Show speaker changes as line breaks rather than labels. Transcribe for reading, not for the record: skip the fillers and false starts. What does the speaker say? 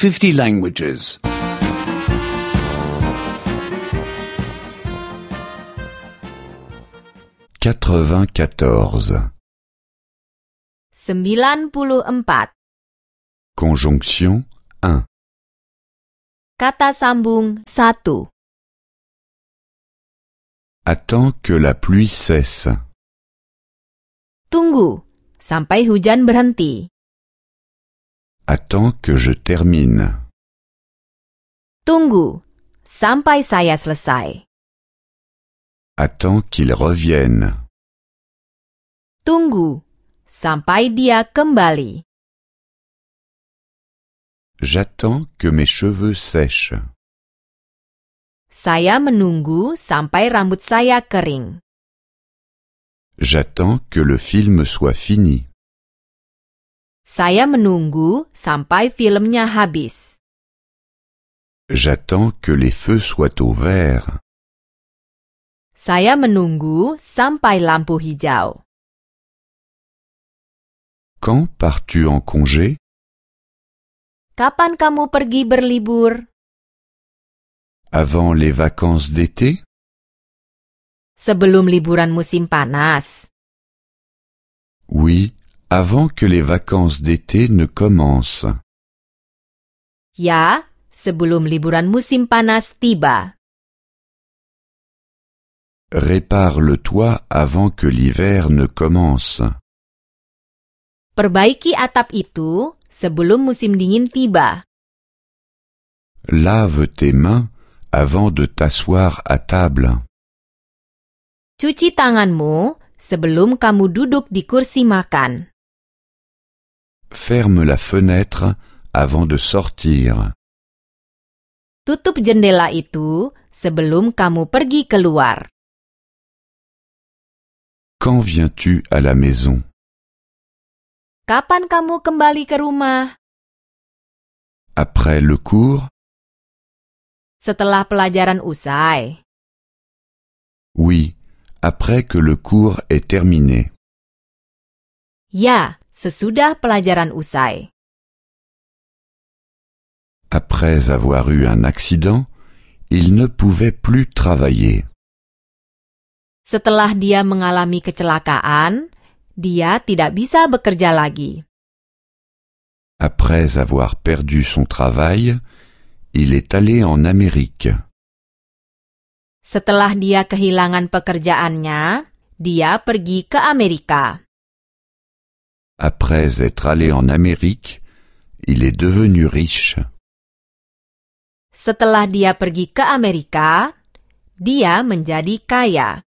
50 languages.
94.
94.
Conjonction 1.
Kata sambung 1.
Attends que la pluie cesse.
Tunggu sampai hujan berhenti.
Attends que je termine.
Tunggu sampai saya selesai.
Attends qu'il revienne.
Tunggu sampai dia kembali.
J'attends que mes cheveux sèchent.
Saya menunggu sampai rambut saya kering.
J'attends que le film soit fini.
Saya menunggu sampai filmnya habis.
J'attends que les feux soient au vert.
Saya menunggu sampai lampu hijau.
Quand pars-tu en congé?
Kapan kamu pergi berlibur?
Avant les vacances d'été?
Sebelum liburan musim panas.
Oui, avant que les vacances d'été ne commencent.
Ya, sebelum liburan musim panas tiba.
Répare le toit avant que l'hiver ne commence.
Perbaiki atap itu sebelum musim dingin tiba.
Lave tes mains avant de t'asseoir à table.
Cuci tanganmu sebelum kamu duduk di kursi makan.
Ferme la fenêtre avant de sortir.
Tutup jendela itu sebelum kamu pergi keluar.
Quand viens-tu à la maison?
Kapan kamu kembali ke rumah?
Après le cours?
Setelah pelajaran usai.
Oui, après que le cours est terminé.
Ya, sesudah pelajaran usai.
Après avoir eu un accident, il ne pouvait plus travailler.
Setelah dia mengalami kecelakaan, dia tidak bisa bekerja lagi.
Après avoir perdu son travail, il est allé en Amérique.
Setelah dia kehilangan pekerjaannya, dia pergi ke Amerika.
Après être allé en Amérique, il est devenu riche.
Setelah dia pergi ke Amerika, dia menjadi kaya.